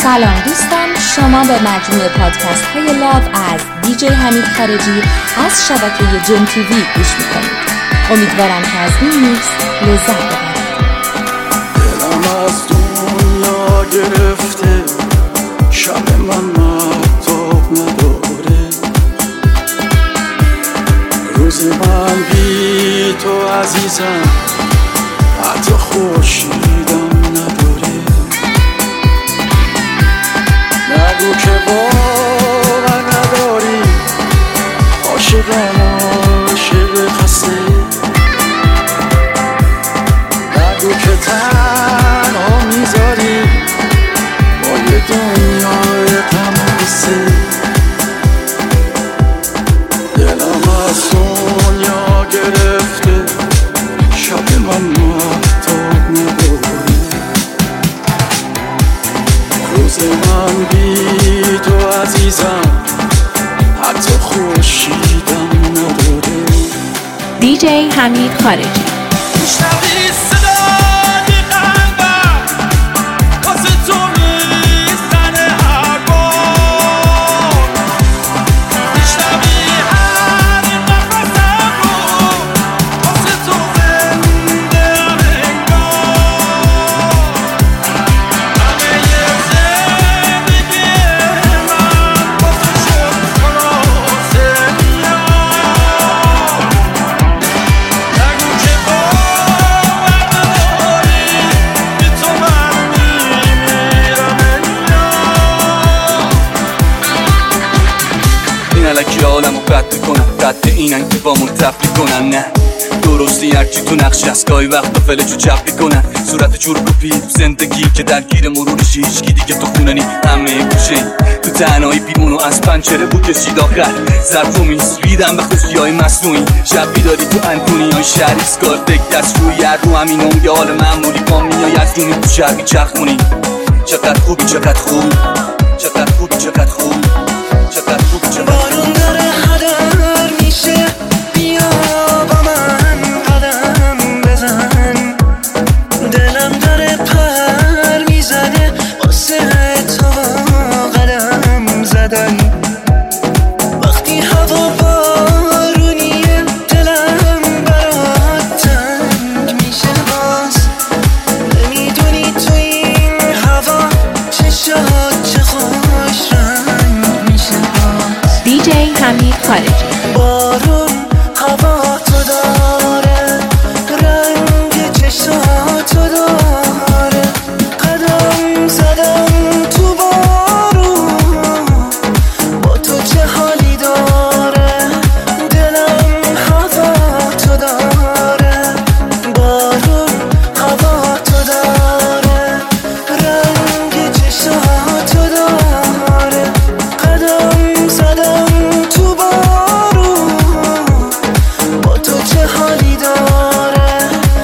سلام دوستان، شما به مجموعه پادکست های لاو از دیجی حمید خارجی از شبکه جم تیوی گوش میکنید. امیدوارم که از این میکس لذت ببرید. دلم از دنیا گرفته، شب من مهتاب نداره، روز من بی تو عزیزم حتی خورشیدم نداره. نگو که باور نداری، عاشقم عاشق خسته، نگو که تنها میذاری با یه دنیای غم و غصه. دلم از دنیا گرفته، شب من مهتاب نداره، روز من بی تو عزیزم حتی خورشیدم نداره. دیجی حمید خارجی. عالمو قطع کنن، قطع اینن که با من تفریح کنن. نه درستی هرچی تو نقشی از گاهی وقتا فلجو چپی کنن. صورت جور بپی زندگی که درگیر مرورشی، هیچکی دیگه تو خونه نی، همه گوشه تو تنهایی بیمونو از پنچره بود کشید آخر. ظرفو میسویدم به خوشی های مصنوعی، شب بیداری تو انتونی های شهریز کار دک دست روی هر رو همینم یه حال معمولی با میای از جونی تو شرقی چخمونی. چقدر خوبی چقدر خوب، چقدر خوبی چقدر خوب، چقدر خوبی چقدر بارون داره هدر میشه، بیا با من قدم بزن، دلم داره پر میزنه واسه تو قدم زدن. وقتی هوا بارونیه دلم برات تنگ میشه، باز نمیدونی تو این هوا چشات چه خوش رنگ میشه. باز دیجی حمید خارجی. بارون هوا تو داره، رنگ چشاتو داره، قدم زدم تو بارون با تو چه حالی داره، دلم هوا تو داره، بارون هوا تو داره، رنگ چشاتو داره، قدم زدم تو بارون با تو چه حالی داره،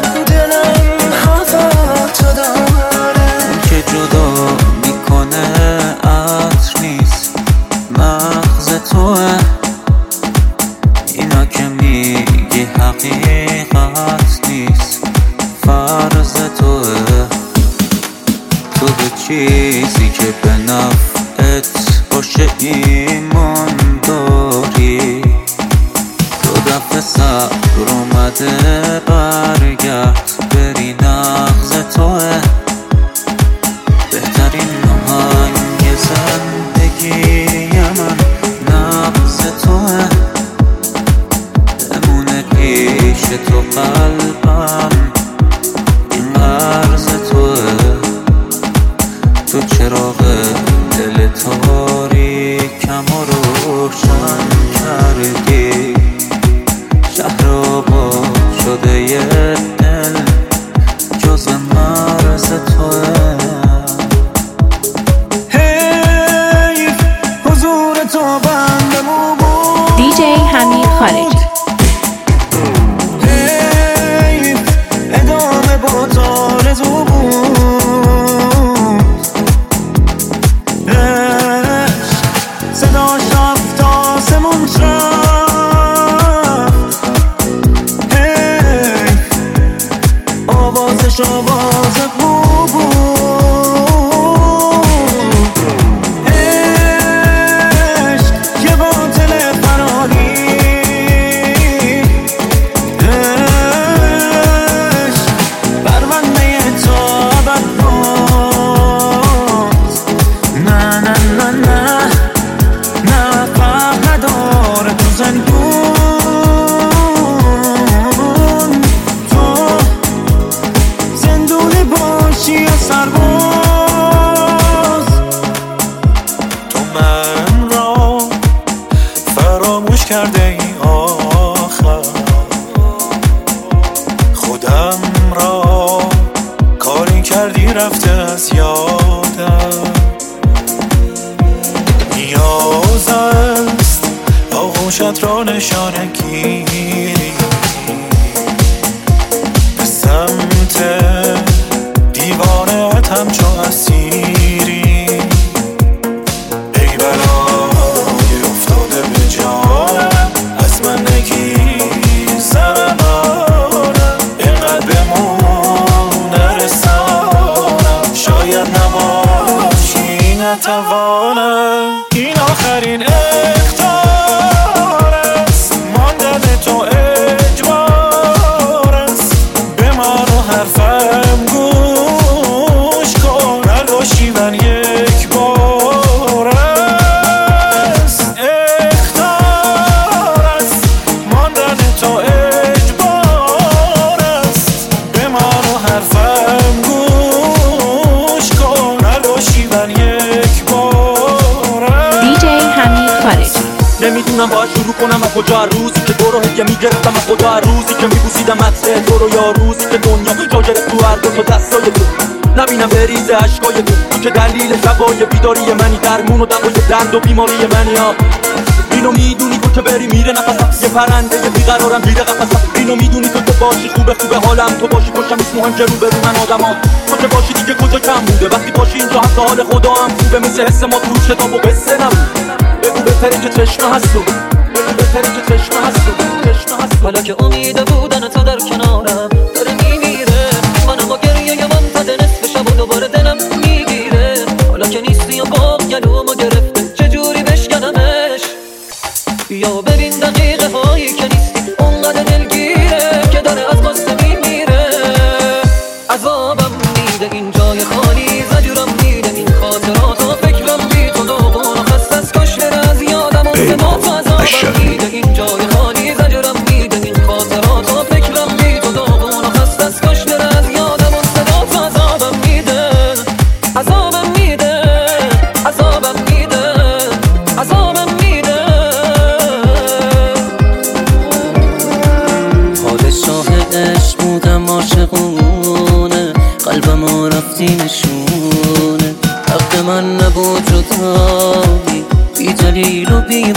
دلم هوا تو داره. که جدا میکنه عطر نیست، مغز توه، اینا که میگی حقیقت نیست، فرض توه. تو به چیزی که به نفعت باشه ایمان داری، دو دفعه صبر اومده برگرد بری، نغز توه. بهترین آهنگ زندگی من نغز توه، بمونه پیش تو قلبم این قرض توه. تو چراغ دل تاریکم و روشن کردی، شهر آباد شده یه دل جز مرز توه. حیف حضور تو بندمو بود، دیجی حمید خارجی. حیف ادامه با تو آرزو بود، صداش رفت آسمون رفت، حیف آوازش آواز بود. باز. نه نه نه نه نه فرق نداره تو زندون، تو زندونی باشی یا سرباز. تو من را فراموش کرده ای آخر، خودم را کاری کردی رفته از یادم. نیاز است آغوشت را نشانه گیری، به سمت دیوانه‌ات همچو اسیری. ای بلای افتاده به جانم، از من نگیر زمانم، اینقدر بمونه رسانم، شاید نباشی نتوانم. این آخرین اختار است، ماندن تو اجبار است. به من و حرفم گوش کن، نباشی من یک بار است. اختار است، ماندن تو اجبار است. به من و حرفم گوش کن، نباشی من یک بار است. دیجی حمید خارجی. نمیدونم باید شروع کنم از کجا، روزی که تو رو هدیه میگرفتم از خدا، روزی که میبوسیدم عطر تو رو، یا روزی که دنیا جا گرفت تو هر دو تا دستای تو. نبینم بریزه عشقای تو که دلیل شبای بیداری منی، درمون و دوای درد و بیماری منی ها. اینو میدونی تو که بری میره نفسم، یه پرنده یه بیقرارم گیره قفسم. اینو میدونی تو که باشی خوبه خوبه حالم، تو باشی پشتم نیست مهم که رو برو من آدمام. تو که باشی دیگه کجا کم بوده، وقتی باشی اینجا حتی حال خدا هم خوبه، مثل حس ما تو کتاب و قصه نبود. بگو بهتره که چشمه هست تو، بگو بهتره که چشمه هست تو، چشمه هست تو. حالا که امید بودن تو در کنارم داره میمیره، منم با گریه منتظر نصف شب و دوباره دلم میگیره. حالا که نیستی و باق گلومو گرفته، چجوری بشکنمش؟ بیا و ببین دقیقه هایی که نیستی اونقدر دلگیره که داره از قصه میمیره. عذابم میده این جای خالی، زجرم میده این خاطرات و فکرم بی تو داغون و خسته از کاش بره از یادم و صدا تو. عذابم میده این جای خالی، زجرم میده این خاطرات و فکرم بی تو داغون و خسته از کاش بره از یادم و صدا تو. عذابم میده، عذابم میده، عذابم میده، عذابم میده. پادشاه عشق بودم عاشقونه، قلبم رفتی نشونه. حق من نبود جدایی، بی دلیل و بی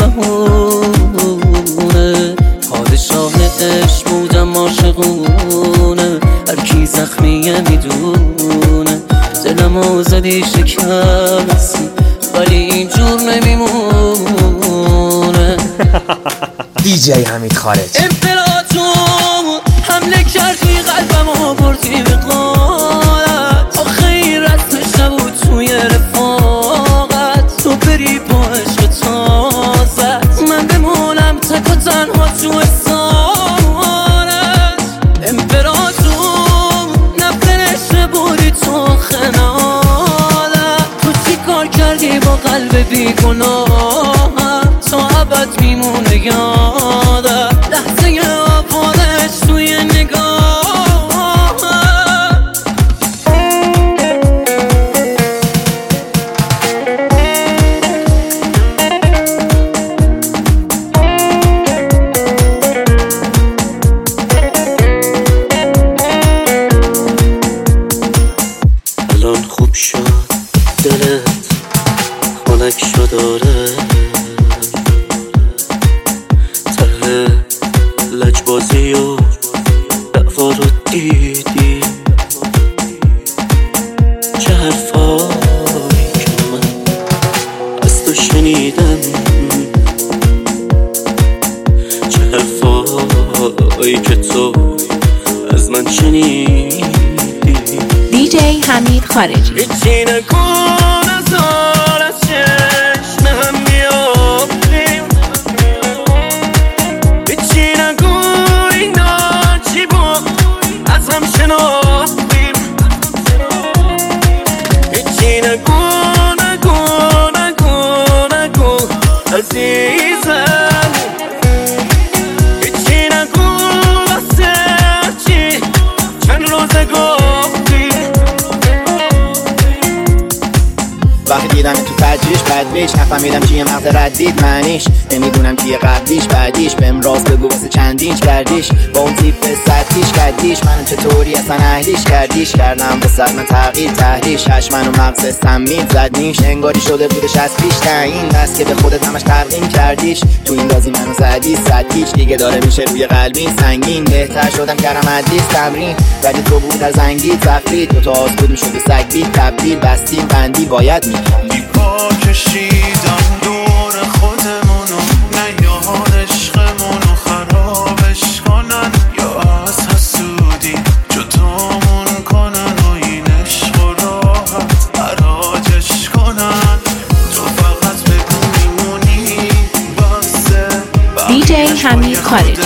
بهونه. پادشاه عشق بودم عاشقونه، هر کی زخمیه میدونه. دلمو زدی شکستی ولی اینجور نمیمونه. دیجی حمید خارجی. امپراتور حمله کردی قلبمو بردی به قالت، آخه این رسمش نبود توی رفاقت. تو بری با عشق تازت، من بمونم تک و تنها تو احسانت. امپراتور نفرش بودی تو خنالت، تو چی کار کردی با قلب بیگناهم؟ تا ابد میمونه یادم لحظه آفادش توی نگاهم. الان خوب شد دلت، خنک شد آره. ته لجبازی و دعوا رو دیدی، چه حرفایی که من از تو شنیدم، چه حرفایی که تو از من شنیدی. دیجی حمید خارجی. هیچی نکن از حال از چشم هم بیافتیم، هیچی نگو اینا چی بود از هم شناختیم. دیدم تو فجرش بدبیش نفهمیدم چیه مغز ردید معنیش نمیدونم کیه قبلیش بعدیش بهم راست بگو واسه چندینش کردیش با اون تیپ سطحیش کردیش منو چطوری اصلا اهلیش کردیش کردم به سر من تغییر تحریش هش منو مغز سمید زد نیش انگاری شده بودش از پیش تعیین دست که به خودت همش ترقیم کردیش تو این بازی منو زدی سطحیش دیگه داره میشه روی قلبی سنگین بهتر شدم کردم ادلیس تمرین ولی تو بود در زنگی تفرید دوتا آز کدوم شده سگ بید تبدیل بستیم بندی باید میکنی پا کشیدم دور خودمونو نه یار عشقمونو خرابش کنن یا از حسودی جدامون کنن و این عشق و راحت عراجش کنن تو فقط بگو میمونی بسه دیجی حمید خارجی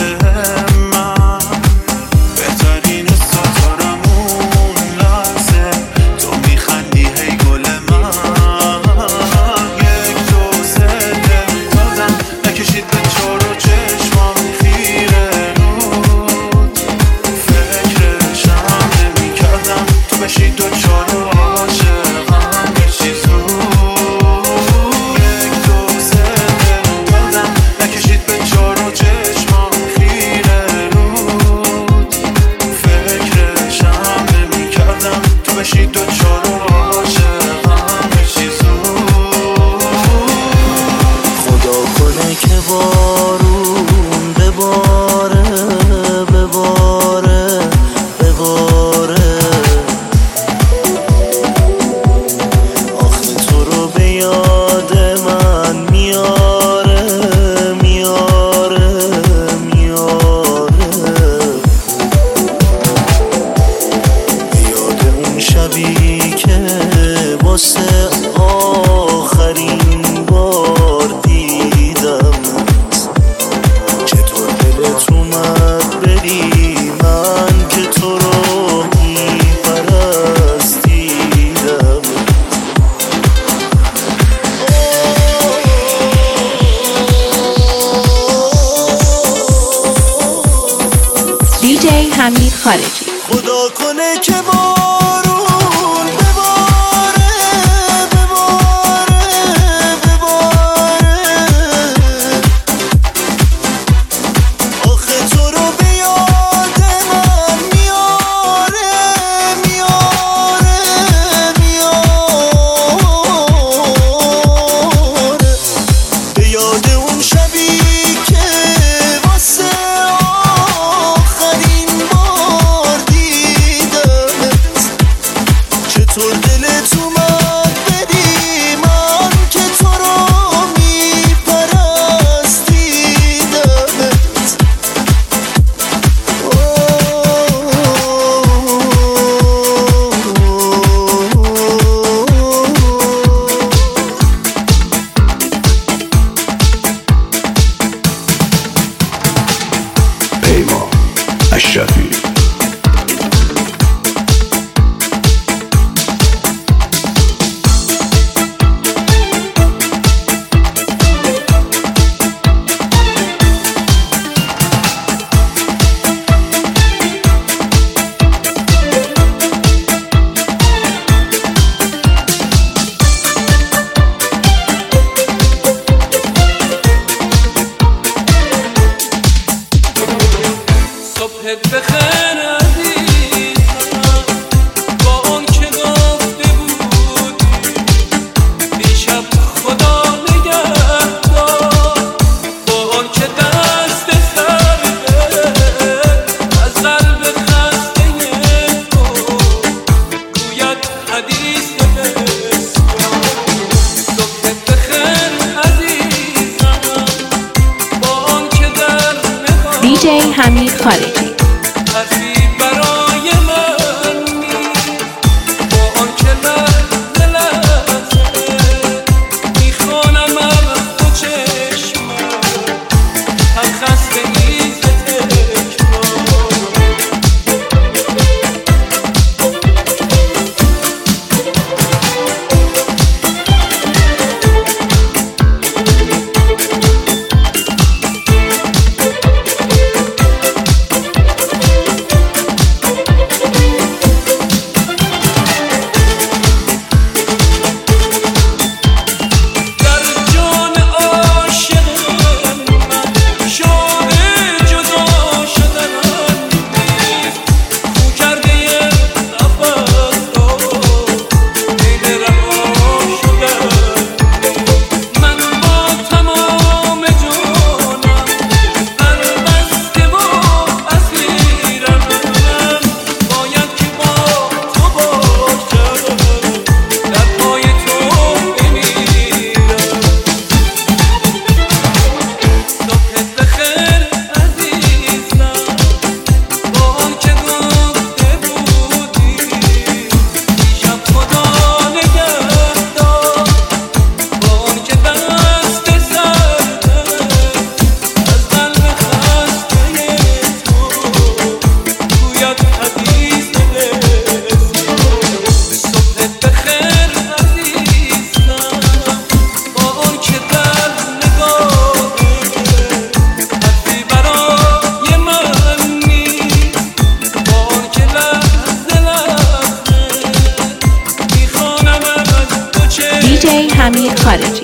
دیجی حمید خارجی خدا کنه که بارون بباره بباره بباره آخه تو رو به یاد من میاره میاره میاره به یاد اون شبی که واسه چطور دلت اومد بدی من که تو رو میپرستیدمت پیمان اشرفی بخیر عزیزم با اون که گفته بودی دیشب خدا نگهدار با اون که دست سرده از قلب خسته تو گوید حدیث بسیار صبح بخیر عزیزم با اون که در نگاه دیجی حمید خارجی دیجی حمید خارجی.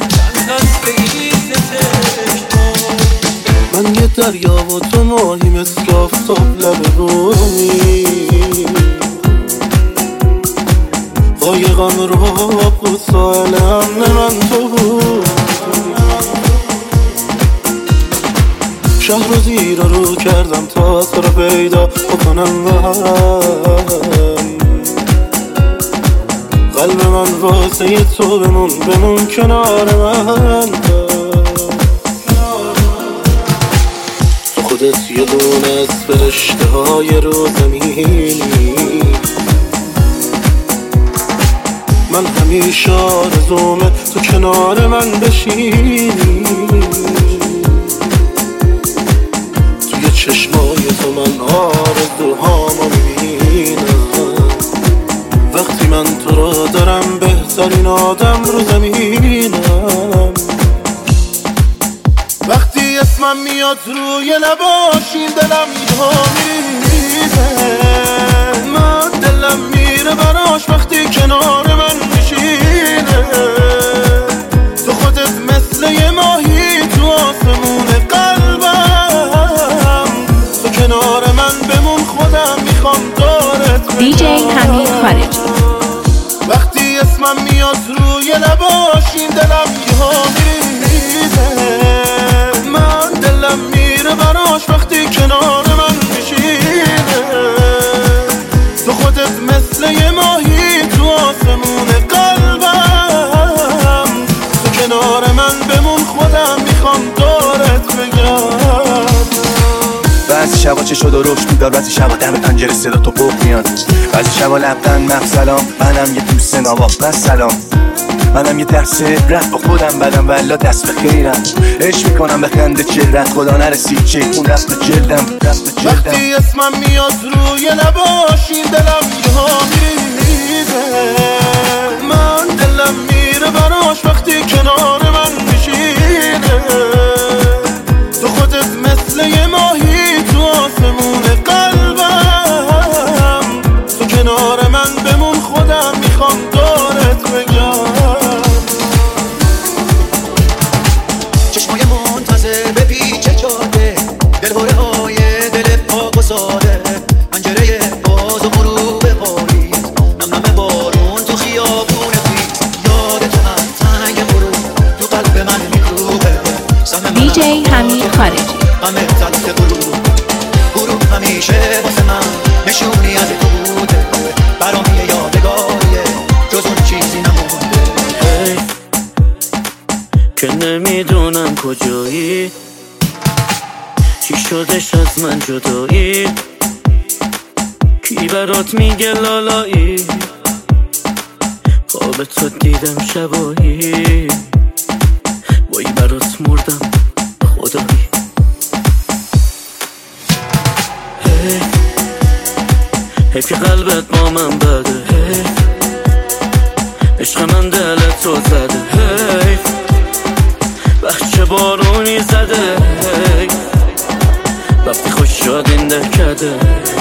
من یه دریا و تو ماهی مثل آفتاب لب رومی، قایقم رو بود ساحل امن من تو بود، شهر و زیرا رو کردم تا تو رو پیدا بکنم قلب من واسه تو بمون کنار من، تو خودت یه دونه از فرشته های رو زمینی، من همیشه آرزومه تو کنار من بشینی، توی چشمای تو من آرزوهامو میبینم، وقتی من تو رو دارم بهترین آدم رو زمینم، وقتی اسمم میاد روی لباشین دلم ایدها میریزه، من دلم میره براش وقتی کنار من میشینه، تو خودت مثل یه ماهی تو آسمون قلبم، تو کنار من بمون خودم میخوام دارت دیجی حمید خارجی. وقتی اسمم میاد روی لباشین دلم ایدها میریزه، من دلم میره براش وقتی کنار من میشینه، تو خودت مثل یه ماهی تو آسمون قلبم، تو کنار من بمون خودم میخوام دارت بگم. بعضی شبا چه شد و روش بیدار، بعضی شبا دم پنجره صدا تو پوک میاد، بعضی شبا لبدن مفصلام، منم یه دوست نواب سلام، منم یه درس عبرت با خودم بدم والا دست به خیرم، عشق میکنم به خنده چهرت خدا نرسید چه اون رفت به جلدم. وقتی اسمم میاد روی لباشین دلم یها میریزه، من دلم میره براش وقتی کنار من میشینه، تو خودت مثل یه ماهی تو آسمون قلبم، تو کنار من بمون خودم میخوام دارت بگم. چشمای منتظر به پیچ جاده، دلهوره های دل پاک و ساده، پنجره باز و غروب پاییز، نم نم بارون تو خیابون خیز، یاد تو هم تنگ غروب تو قلب من میکوبه، دیجی حمید خارجی. غم تلخ غروب همیشه واسه من نشونی از تو بوده، برام یه یادگاریه جز اون چیزی نمونده. که نمیدونم کجایی، چی شدش از من جدایی، کی برات میگه لالایی، خواب تو دیدم شبایی، وای برات مردم خدایی. حیف که قلبت با من بده، عشق من دلت رو زده، بچه بارونی زده، وقتی خوش شد این دکده،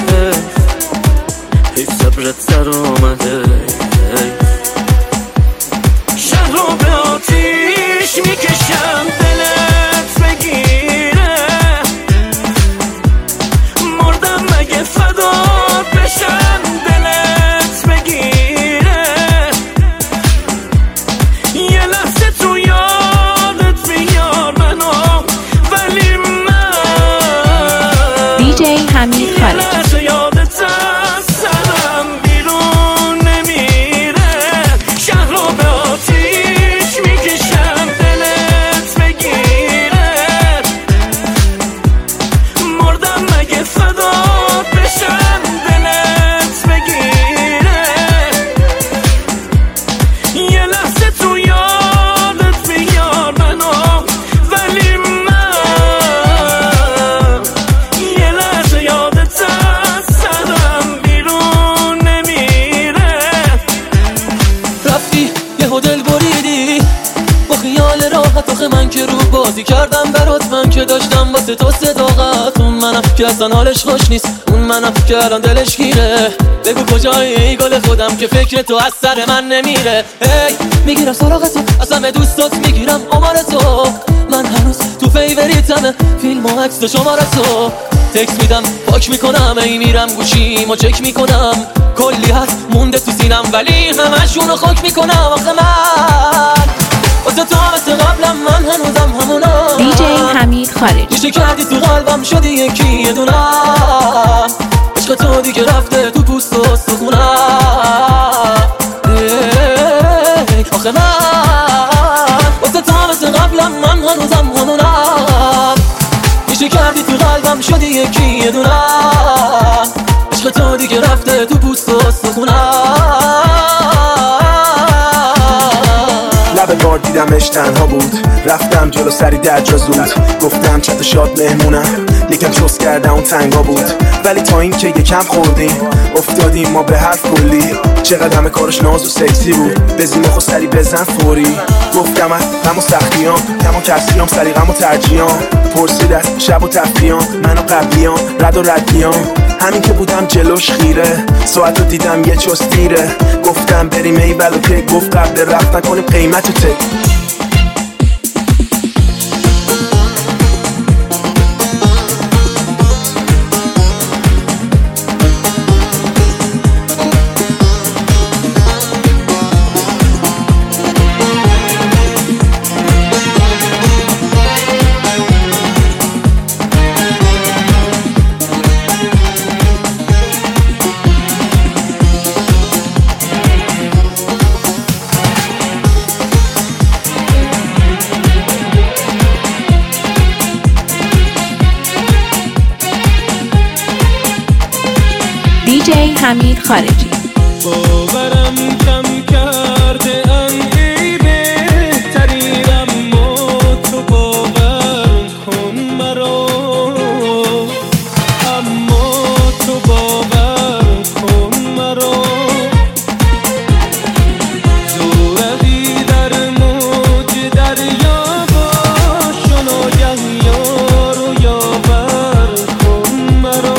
حیف صبرت سر آمده، شهر رو به آتیش میکشم دلت بگیره، مردم مگه فدات بشم دلت بگیره، یه لحظه تو یادت بیار منو، ولی من دیجی حمید خارجی. یه لحظه یادت از سرم بیرون نمیره، بازی کردم برات من که داشتم واسه تو صداقت. اون منم که اصلا حالش خوش نیست، اون منم که الان دلش گیره. بگو کجایی ای گل خودم که فکر تو از سر من نمیره. هی میگیرم سراغ تو از همه دوستات، میگیرم آمار تو. من هنوز تو فیوریتمه، فیلم و عکس و شماره تو. تکس میدم پاک میکنم، ای میرم گوشیمو چک میکنم. کلی هست مونده تو سینم ولی همشونو خاک میکنم. آخه من واسه تو مثل قبلم، من هنوزم همونم. دیجی حمید خارجی. دیشه کردی تو قلبم شدی یکی یه دونم. عشق تو دیگه رفته تو پوست و استخونم. آخه من واسه تو مثل قبلم، من هنوزم همونم. دیشه کردی تو قلبم شدی یکی یه دونم. عشق تو دیگه رفته تو پوست و استخونم. لب بار دیدمش تنها بود، رفتم جلو سری در جا زود. گفتم چت شاد مهمونم، یکم چوس کردم اون تنگا بود. ولی تا این که یکم خوردیم افتادیم ما به حرف کلی. چقدر همه کارش ناز و سکسی بود، بزیم خود سری بزن فوری. گفتم از غم و سختیام، کم و کسیام، سری غم و ترجیام. پرسید از شب و تفریام، من و قبلیام، رد و ردیام. همین که بودم جلوش خیره، ساعت رو دیدم یه چوس دیره. گفتم بریم ای ولو که گفت قبل رفتن کنیم قیمت رو تک. دیجی حمید خارجی. باورم کم کرده ان ای بهترینم، اما تو باور کن مرا. اما تو باور کن مرا. زورقی در موج دریا باش و ناگه یار و یاور کن مرا.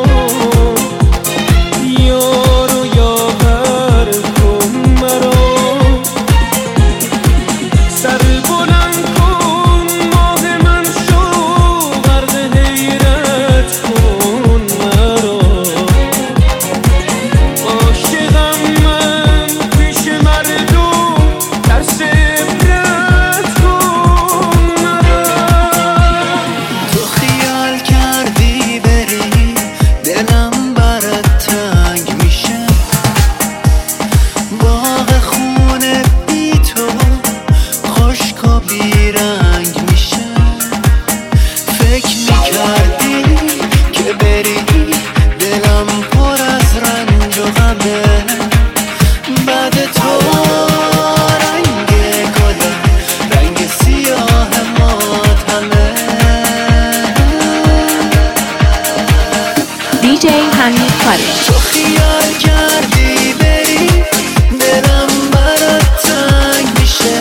دیجی حمید خارجی. تو خیال کردی بری دلم برات تنگ میشه.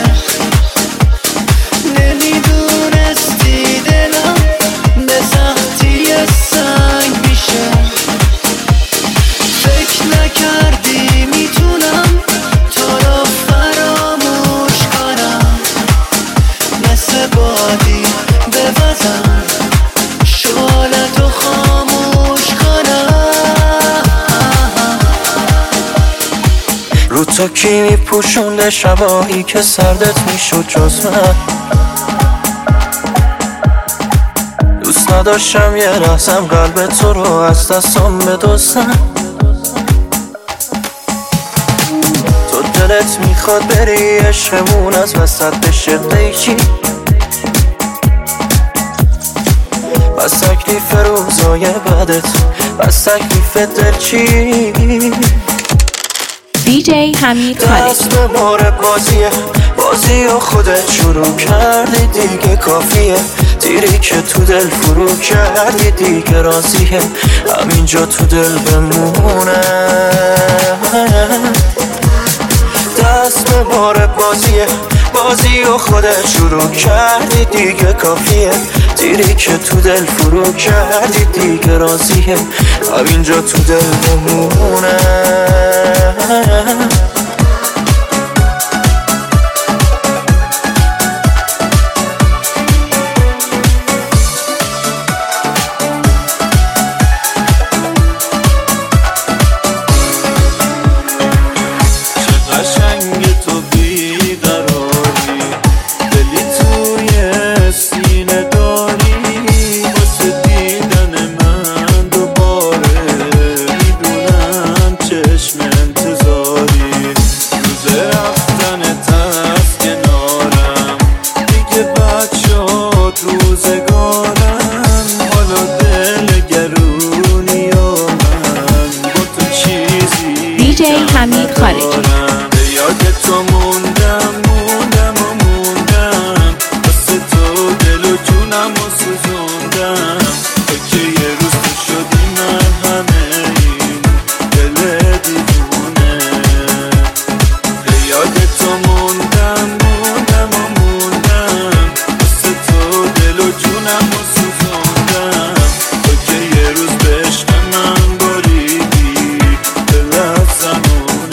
نمیدونستی دلم به سختی سنگ میشه. فکر نکردی میتونم تو رو فراموش کنم. مثل بادی بوزم شعلتو خاموش کنم. رو تو کی میپوشونده شبایی که سردت میشد جز من. دوست نداشتم یه لحظم قلب تو رو از دستم بدزدم. تو دلت میخواد بری عشقمون از وسط بشه قیچی. بس تکلیف روزای بعدت، بس تکلیف دلچی. دیجی حمید خارجی. دست به بار بازی و خودت شروع کردی دیگه کافیه. تیری که تو دل فرو کردی دیگه راضیه همینجا تو دل بمونه. دست به بار بازی و خودت شروع کردی دیگه کافیه، تیری که تو دل فرو کردی دیگه راضیه، همینجا تو دل بمونه. حمید خارجی. یاد تو موندم واسه تو دل و جونم و سوزوندم، که یه روز تو شدی من همه این دل دیوونه. یاد تو موندم واسه تو دل و جونم و سوزوندم، که یه روز به عشق من بریدی دل افزم.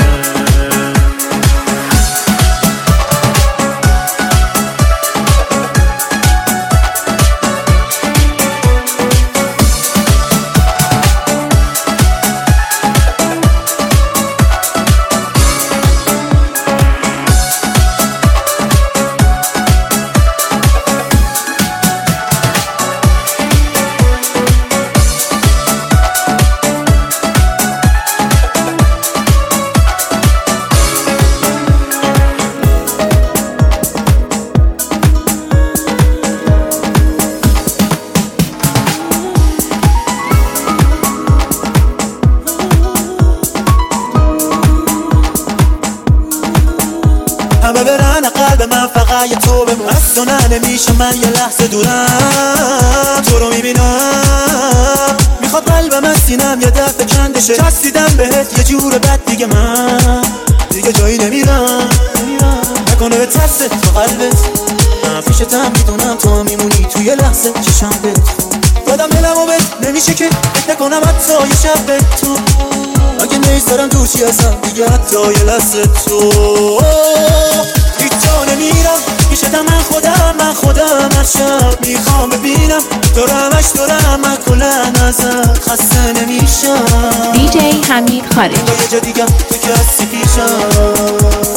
همه برن قلب من فقط یه تو بمون، از تو نمیشه من یه لحظه دورم، تو رو میبینم میخواد قلبم از سینم یه دفعه کندشه، چسبیدم بهت یه جور بد دیگه من دیگه جایی نمیرم، نکنه به ترس تو قلبت من پیشتم میدونم تو میمونی توی لحظه چشم بهت دادم دلمو بهت نمیشه که فکر نکنم حتی یه شب به تو، اگه نیستارم دور چی هستم دیگه حتی یه لحظه تو هیچ جا نمیرم پیشتم من خودم هر شب میخوام ببینم تو رو همش دارم من کلن ازت خسته نمیشم. دیجی حمید خارجی. با یه جا دیگه تو کسی پیشم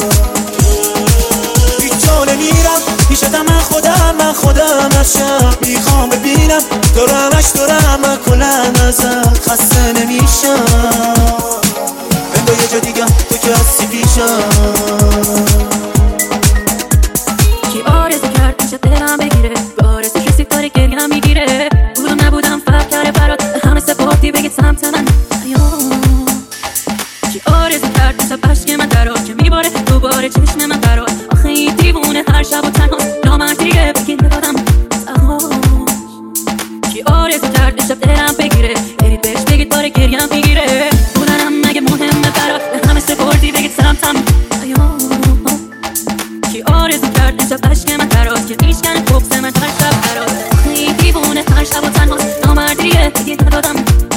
هیچ جا نمیرم پیشتم من خودم هر شب میخوام ببینم تو رو همش دارم من کلن ازت خسته نمیشم. با یه جا دیگه تو کسی پیشم کی آرزو کرد میشه دلم بگیره، به آرزوش رسید داره گریم میگیره، بودم نبودم فرق کرده برات همه سپردی بگید سمت من. کی آرزو کرد میشه بشک من درات که میباره دوباره چشم من برات، آخه این دیوونه هر شب و تنها نامردیه بگید ندادم کی آرزو کرد میشه دلم بگیره، برید بهش بگید داره گریم میگیره، بودنم مگه مهمه برات همه سپردی بگید سمتم. کی آرزو کرد امشب عشق من برات که میشکنه بغض من هر شب برات، این دیوونه هر شب و تنها نامردیه بگید ندادم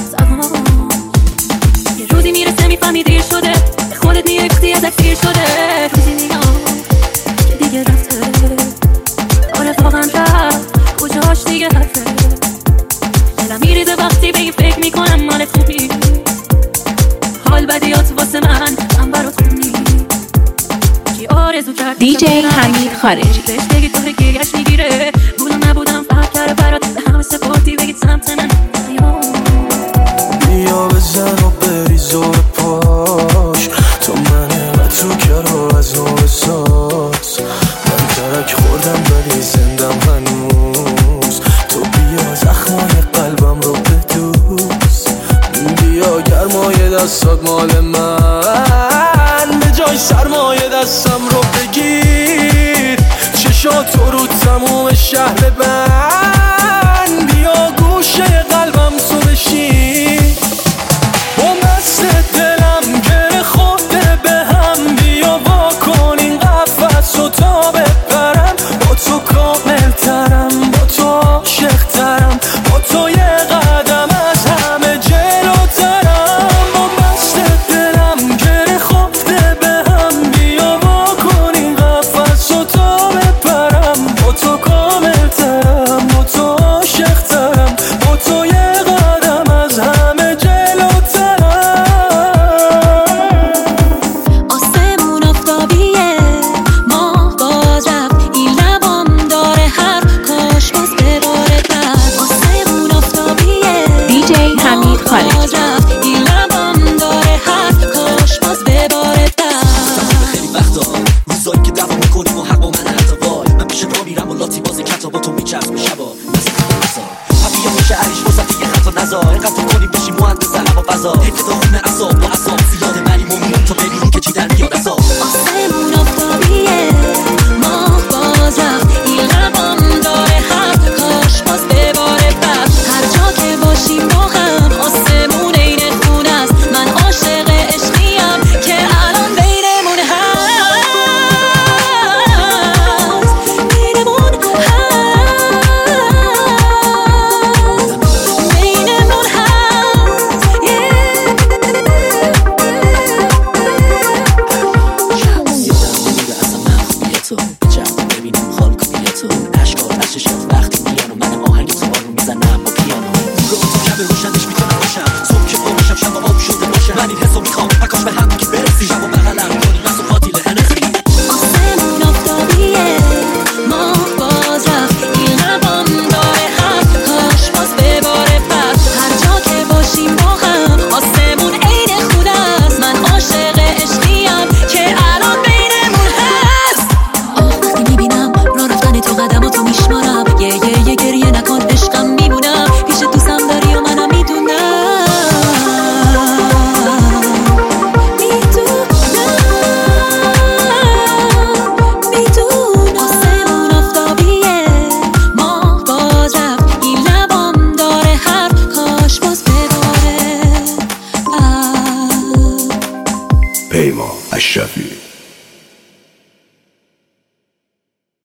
یه روزی میرسه میفهمی دیر شده، به خودت میای وقتی ازت دیر شده، روزی میام که دیگه رفته، آره واقعا رفت کجاش دیگه حرفه، دلم میریزه وقتی به این فکر میکنم مال خوبی، حال بدیات واسه من برات خوب نیست. کی آرزو کرد دیجی حمید خارجی. بهش بگید داره گریش میگیره، بودم نبودم فرق کرده برات به همه سپردی بگید سمت من. بیا بزن و بری زور پاش، تو منه و تو کرا از نوع ساز، من ترک خوردم ولی زندم هنوز، تو بیا زخمای قلبم رو بدوز، بیا گرمای دستات مال من، به جای سرمایه دستم رو بگیر، چشاتو رو تموم شهر من، بیا گوشه قلبم تو بشین،